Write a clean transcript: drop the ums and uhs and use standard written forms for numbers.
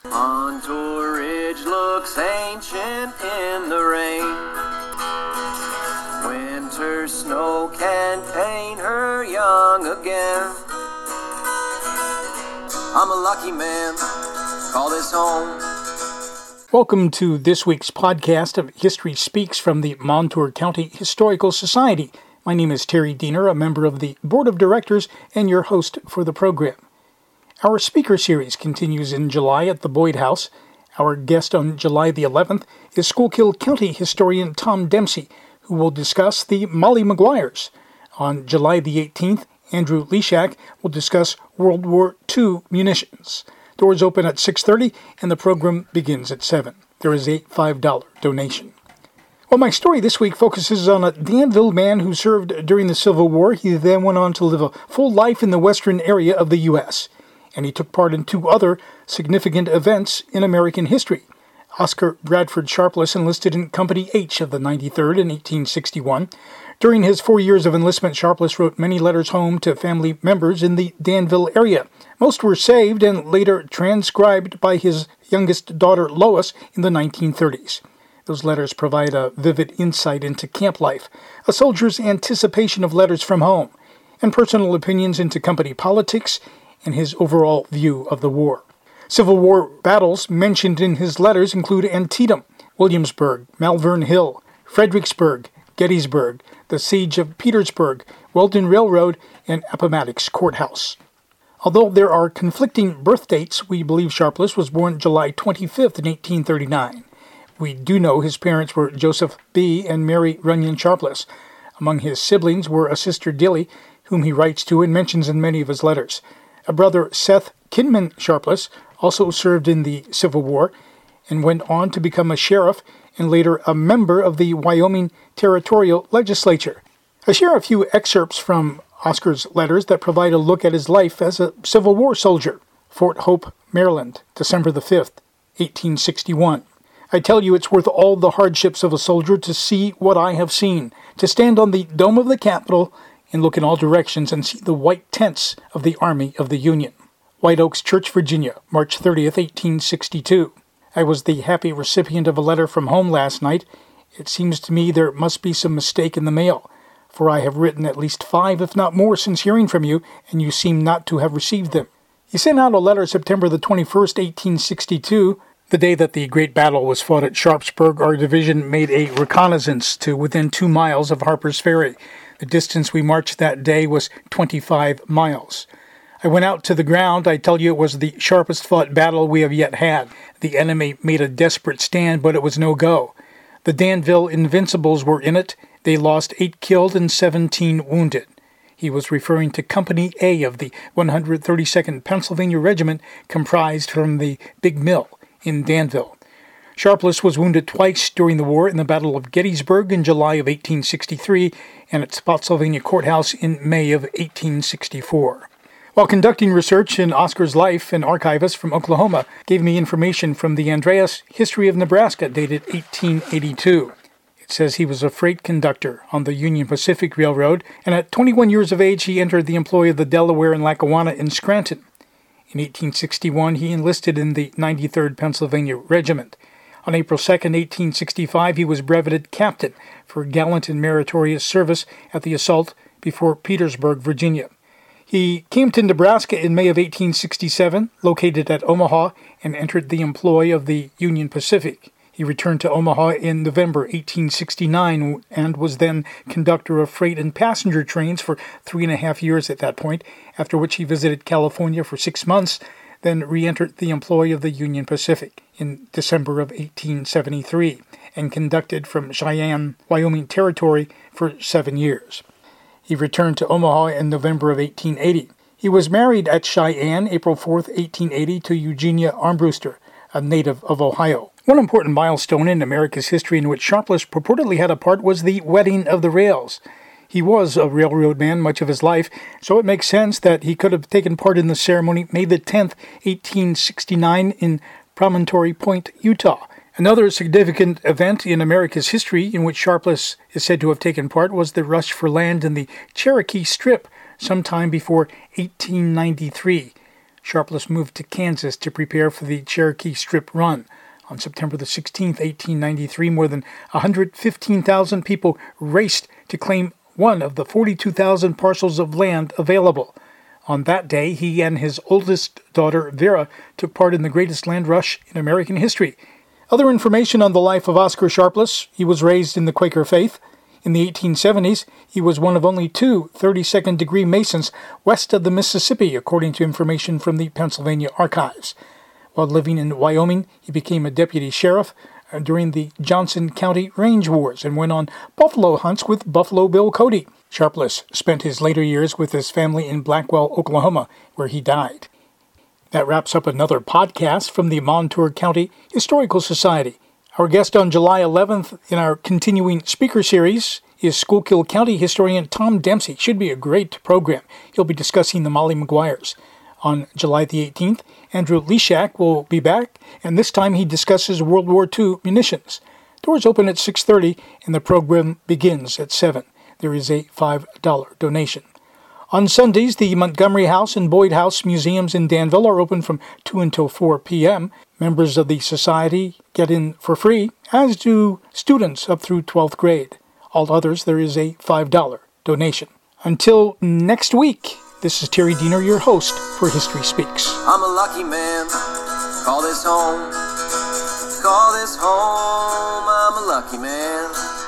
Montour Ridge looks ancient in the rain. Winter snow can paint her young again. I'm a lucky man, call this home. Welcome to this week's podcast of History Speaks from the Montour County Historical Society. My name is Terry Diener, a member of the Board of Directors and your host for the program. Our speaker series continues in July at the Boyd House. Our guest on July the 11th is Schuylkill County historian Tom Dempsey, who will discuss the Molly Maguires. On July the 18th, Andrew Leshak will discuss World War II munitions. Doors open at 6:30 and the program begins at 7. There is a $5 donation. Well, my story this week focuses on a Danville man who served during the Civil War. He then went on to live a full life in the western area of the U.S., and he took part in two other significant events in American history. Oscar Bradford Sharpless enlisted in Company H of the 93rd in 1861. During his 4 years of enlistment, Sharpless wrote many letters home to family members in the Danville area. Most were saved and later transcribed by his youngest daughter, Lois, in the 1930s. Those letters provide a vivid insight into camp life, a soldier's anticipation of letters from home, and personal opinions into company politics and his overall view of the war. Civil War battles mentioned in his letters include Antietam, Williamsburg, Malvern Hill, Fredericksburg, Gettysburg, the Siege of Petersburg, Weldon Railroad, and Appomattox Courthouse. Although there are conflicting birth dates, we believe Sharpless was born July 25th in 1839. We do know his parents were Joseph B. and Mary Runyon Sharpless. Among his siblings were a sister Dilly, whom he writes to and mentions in many of his letters. A brother, Seth Kinman Sharpless, also served in the Civil War and went on to become a sheriff and later a member of the Wyoming Territorial Legislature. I share a few excerpts from Oscar's letters that provide a look at his life as a Civil War soldier. Fort Hope, Maryland, December the 5th, 1861. I tell you it's worth all the hardships of a soldier to see what I have seen, to stand on the dome of the Capitol and look in all directions and see the white tents of the Army of the Union. White Oaks Church, Virginia, March 30th, 1862. I was the happy recipient of a letter from home last night. It seems to me there must be some mistake in the mail, for I have written at least 5, if not more, since hearing from you, and you seem not to have received them. You sent out a letter September the 21st, 1862, the day that the great battle was fought at Sharpsburg. Our division made a reconnaissance to within 2 miles of Harper's Ferry. The distance we marched that day was 25 miles. I went out to the ground. I tell you, it was the sharpest fought battle we have yet had. The enemy made a desperate stand, but it was no go. The Danville Invincibles were in it. They lost 8 killed and 17 wounded. He was referring to Company A of the 132nd Pennsylvania Regiment, comprised from the Big Mill in Danville. Sharpless was wounded twice during the war in the Battle of Gettysburg in July of 1863 and at Spotsylvania Courthouse in May of 1864. While conducting research in Oscar's life, an archivist from Oklahoma gave me information from the Andreas History of Nebraska, dated 1882. It says he was a freight conductor on the Union Pacific Railroad, and at 21 years of age he entered the employ of the Delaware and Lackawanna in Scranton. In 1861 he enlisted in the 93rd Pennsylvania Regiment. On April 2, 1865 he was brevetted captain for gallant and meritorious service at the assault before Petersburg, Virginia. He came to Nebraska in May of 1867, located at Omaha, and entered the employ of the Union Pacific. He returned to Omaha in November 1869 and was then conductor of freight and passenger trains for 3.5 years at that point, after which he visited California for 6 months, then re-entered the employ of the Union Pacific in December of 1873 and conducted from Cheyenne, Wyoming Territory for 7 years. He returned to Omaha in November of 1880. He was married at Cheyenne April 4, 1880 to Eugenia Armbruster, a native of Ohio. One important milestone in America's history in which Sharpless purportedly had a part was the wedding of the rails. He was a railroad man much of his life, so it makes sense that he could have taken part in the ceremony May the 10th, 1869 in Promontory Point, Utah. Another significant event in America's history in which Sharpless is said to have taken part was the rush for land in the Cherokee Strip sometime before 1893. Sharpless moved to Kansas to prepare for the Cherokee Strip Run. On September the 16th, 1893, more than 115,000 people raced to claim one of the 42,000 parcels of land available. On that day, he and his oldest daughter, Vera, took part in the greatest land rush in American history. Other information on the life of Oscar Sharpless: he was raised in the Quaker faith. In the 1870s, he was one of only two 32nd-degree Masons west of the Mississippi, according to information from the Pennsylvania Archives. While living in Wyoming, he became a deputy sheriff during the Johnson County Range Wars and went on buffalo hunts with Buffalo Bill Cody. Sharpless spent his later years with his family in Blackwell, Oklahoma, where he died. That wraps up another podcast from the Montour County Historical Society. Our guest on July 11th in our continuing speaker series is Schuylkill County historian Tom Dempsey. Should be a great program. He'll be discussing the Molly Maguires. On July the 18th, Andrew Leshak will be back, and this time he discusses World War II munitions. Doors open at 6:30, and the program begins at 7. There is a $5 donation. On Sundays, the Montgomery House and Boyd House museums in Danville are open from 2 until 4 p.m. Members of the Society get in for free, as do students up through 12th grade. All others, there is a $5 donation. Until next week, this is Terry Diener, your host for History Speaks. I'm a lucky man. Call this home. Call this home. I'm a lucky man.